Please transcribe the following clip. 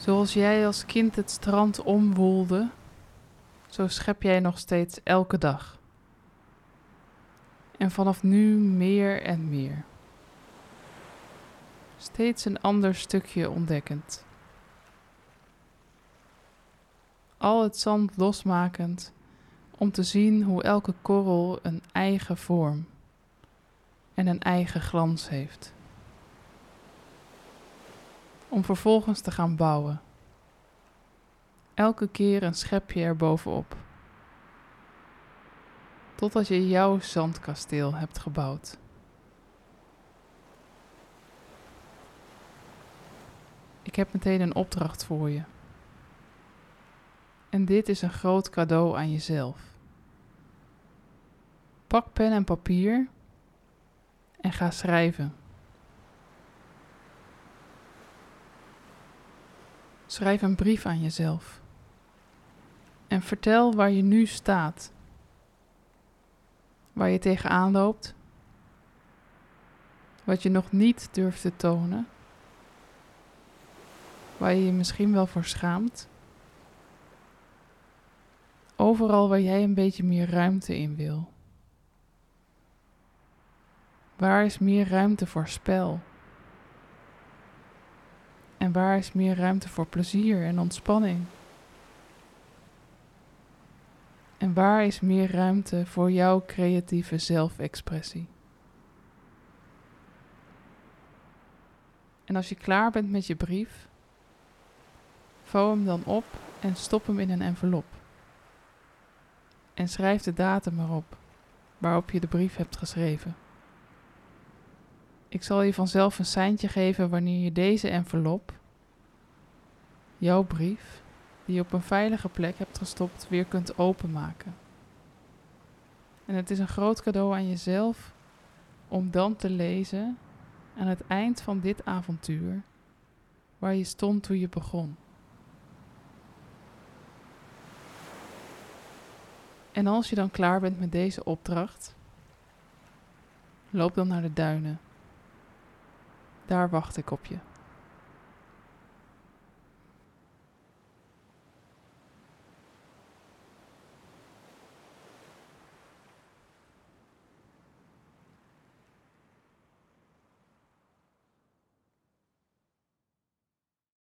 Zoals jij als kind het strand omwoelde, zo schep jij nog steeds elke dag. En vanaf nu meer en meer. Steeds een ander stukje ontdekkend. Al het zand losmakend om te zien hoe elke korrel een eigen vorm en een eigen glans heeft. Om vervolgens te gaan bouwen. Elke keer een schepje erbovenop. Totdat je jouw zandkasteel hebt gebouwd. Ik heb meteen een opdracht voor je. En dit is een groot cadeau aan jezelf. Pak pen en papier en ga schrijven. Schrijf een brief aan jezelf. En vertel waar je nu staat. Waar je tegenaan loopt. Wat je nog niet durft te tonen. Waar je je misschien wel voor schaamt. Overal waar jij een beetje meer ruimte in wil. Waar is meer ruimte voor spel? En waar is meer ruimte voor plezier en ontspanning? En waar is meer ruimte voor jouw creatieve zelfexpressie? En als je klaar bent met je brief, vouw hem dan op en stop hem in een envelop. En schrijf de datum erop waarop je de brief hebt geschreven. Ik zal je vanzelf een seintje geven wanneer je deze envelop, jouw brief, die je op een veilige plek hebt gestopt, weer kunt openmaken. En het is een groot cadeau aan jezelf om dan te lezen aan het eind van dit avontuur waar je stond toen je begon. En als je dan klaar bent met deze opdracht, loop dan naar de duinen. Daar wacht ik op je.